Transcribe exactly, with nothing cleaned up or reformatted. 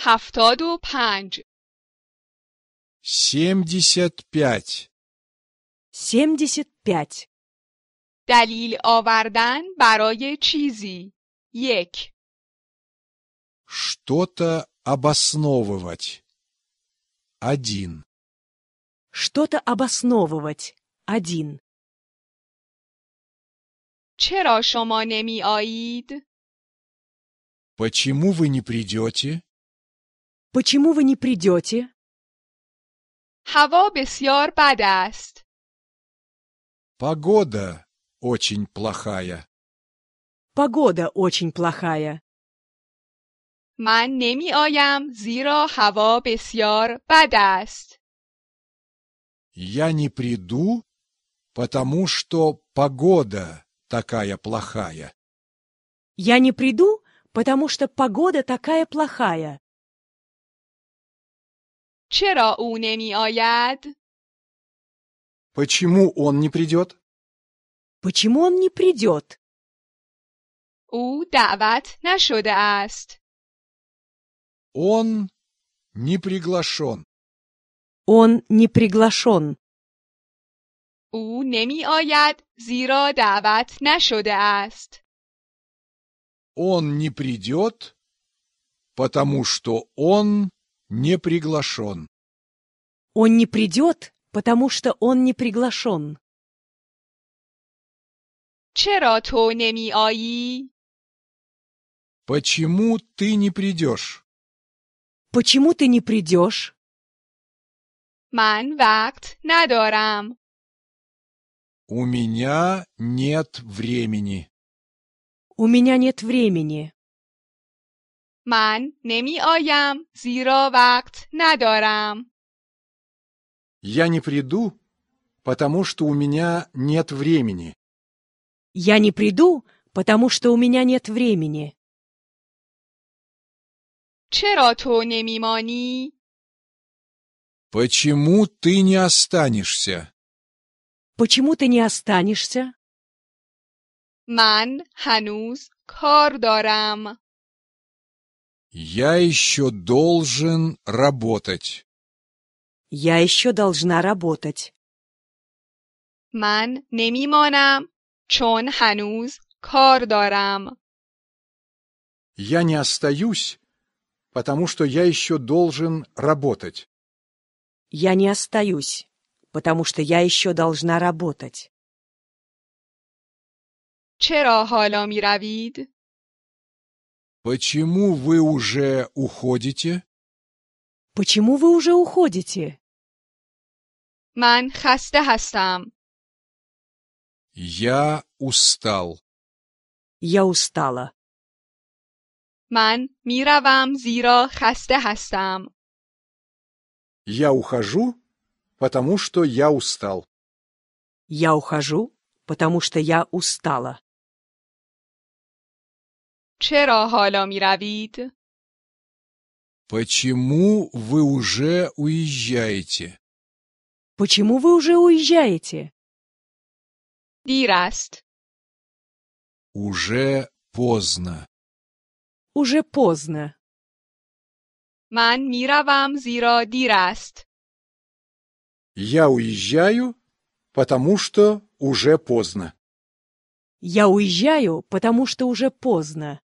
هفتاد و پنج. семьдесят пять. семьдесят пять. دلیل آوردن برای چیزی. یک. Что-то обосновывать. Один. Что-то обосновывать. Один. چرا شما نمی آیید؟ Почему вы не придете? Почему вы не придете? هوا بسیار بد است. Погода очень плохая. Погода очень плохая. من نمی آیم زیرا هوا بسیار بد است. Я не приду, потому что погода такая плохая. Я не приду, потому что погода такая плохая. چرا او نمی آید؟ Почему он не придет? Почему он не придет? او دعوت نشده است. Он не приглашен. Он не приглашен. او نمی آید زیرا دعوت نشده است. Он не придет, потому что он не приглашен. Он не придет, потому что он не приглашен. چرا تو نمی آیی؟ Почему ты не придешь? Почему ты не придешь? من وقت ندارم. У меня нет времени. У меня нет времени. من نمی آیم زیرا وقت ندارم. Я не приду, потому что у меня нет времени. Я не приду, потому что у меня нет времени. چرا تو نمی مانی؟ Почему ты не останешься? Почему ты не останешься? من هنوز کار دارم. Я еще должен работать. Я еще должна работать. من نمی مانم چون هنوز کار دارم. Я не остаюсь, потому что я еще должен работать. Я не остаюсь, потому что я еще должна работать. چرا حالا می روید؟ Почему вы уже уходите? Почему вы уже уходите? من خسته هستم. Я устал. Я устала. من می روم زیرا خسته هستم. Я ухожу, потому что я устал. Я ухожу, потому что я устала. چرا حالا می روید؟ Почему вы уже уезжаете? Почему вы уже уезжаете? دیر است. Уже поздно. Уже поздно. من می روم زیرا دیر است. Я уезжаю, потому что уже поздно. Я уезжаю, потому что уже поздно.